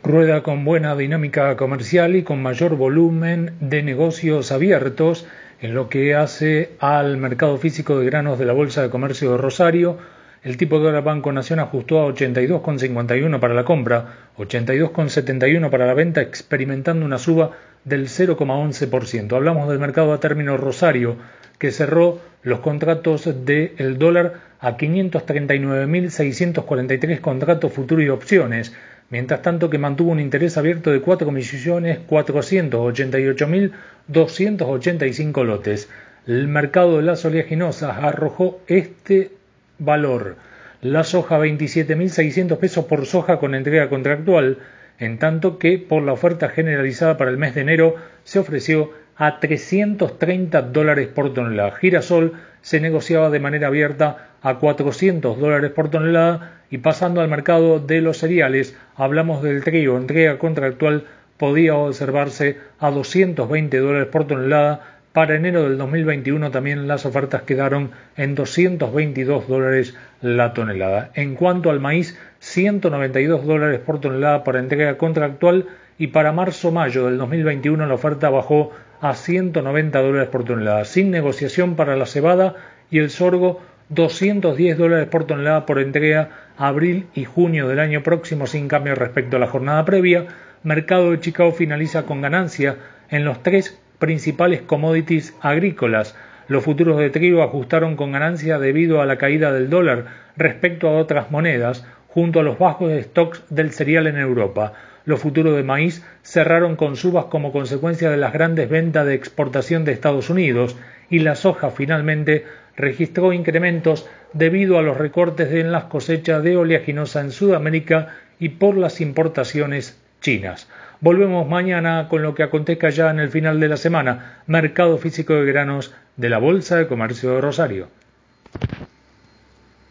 Rueda con buena dinámica comercial y con mayor volumen de negocios abiertos en lo que hace al mercado físico de granos de la Bolsa de Comercio de Rosario. El tipo de dólar Banco Nación ajustó a 82,51 para la compra, 82,71 para la venta, experimentando una suba del 0,11%. Hablamos del mercado a término Rosario, que cerró los contratos del dólar a 539.643 contratos futuros y opciones, mientras tanto que mantuvo un interés abierto de 4.488.285 lotes. El mercado de las oleaginosas arrojó este valor: la soja 27.600 pesos por soja con entrega contractual, en tanto que por la oferta generalizada para el mes de enero se ofreció a $330 por tonelada. Girasol se negociaba de manera abierta a $400 por tonelada. Y pasando al mercado de los cereales, hablamos del trigo. Entrega contractual podía observarse a $220 por tonelada. Para enero del 2021 también las ofertas quedaron en $222 la tonelada. En cuanto al maíz, $192 por tonelada para entrega contractual, y para marzo-mayo del 2021 la oferta bajó a $190 por tonelada. Sin negociación para la cebada y el sorgo, $210 por tonelada por entrega abril y junio del año próximo, sin cambio respecto a la jornada previa. Mercado de Chicago finaliza con ganancia en los tres principales commodities agrícolas. Los futuros de trigo ajustaron con ganancia debido a la caída del dólar respecto a otras monedas, junto a los bajos stocks del cereal en Europa. Los futuros de maíz cerraron con subas como consecuencia de las grandes ventas de exportación de Estados Unidos, y la soja finalmente registró incrementos debido a los recortes en las cosechas de oleaginosa en Sudamérica y por las importaciones chinas. Volvemos mañana con lo que acontezca ya en el final de la semana. Mercado físico de granos de la Bolsa de Comercio de Rosario.